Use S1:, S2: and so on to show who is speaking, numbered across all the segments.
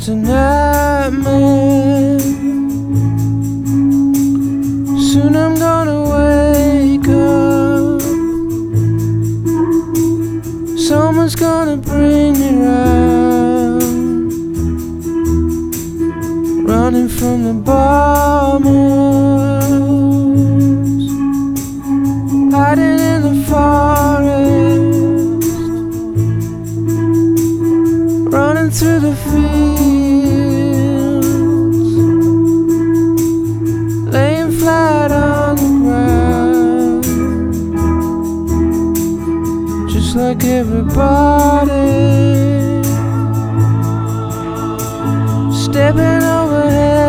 S1: just a nightmare. Soon I'm gonna wake up. Someone's gonna bring me round. Running from the bombers, hiding in the forest, running through the fields, laying flat on the ground, just like everybody, stepping over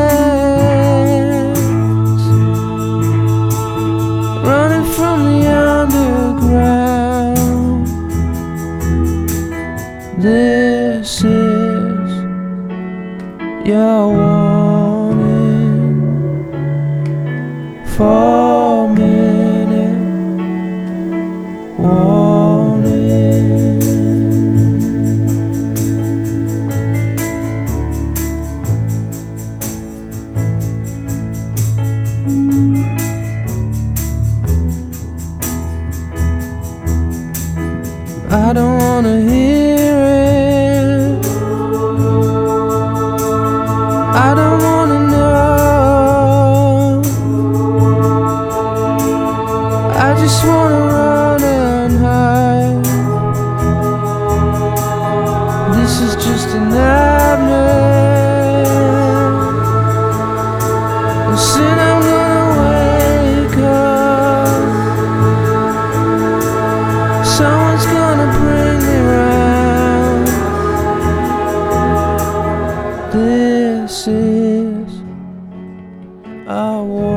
S1: heads, running from the underground. This is your warning. 4-minute warning. I don't wanna hear it. I don't wanna know. I just wanna run and hide. This is just a nightmare. And soon I'm gonna wake up. Someone's gonna bring me round. This is a war.